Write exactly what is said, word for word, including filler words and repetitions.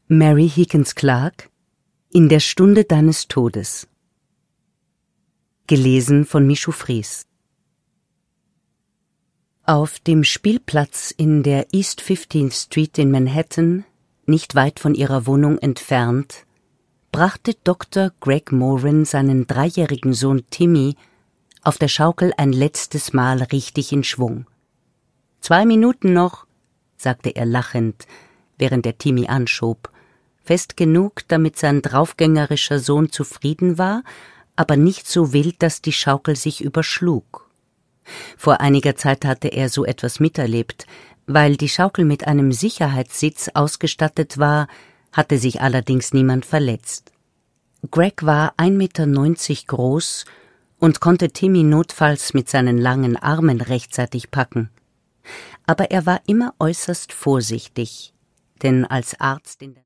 Mary Higgins Clark, In der Stunde deines Todes. Gelesen von Michu Fries. Auf dem Spielplatz in der East fifteenth Street in Manhattan, nicht weit von ihrer Wohnung entfernt, brachte Doktor Greg Moran seinen dreijährigen Sohn Timmy auf der Schaukel ein letztes Mal richtig in Schwung. »Zwei Minuten noch«, sagte er lachend, während er Timmy anschob, fest genug, damit sein draufgängerischer Sohn zufrieden war, aber nicht so wild, dass die Schaukel sich überschlug. Vor einiger Zeit hatte er so etwas miterlebt. Weil die Schaukel mit einem Sicherheitssitz ausgestattet war, hatte sich allerdings niemand verletzt. Greg war ein Meter neunzig groß und konnte Timmy notfalls mit seinen langen Armen rechtzeitig packen. Aber er war immer äußerst vorsichtig, denn als Arzt in der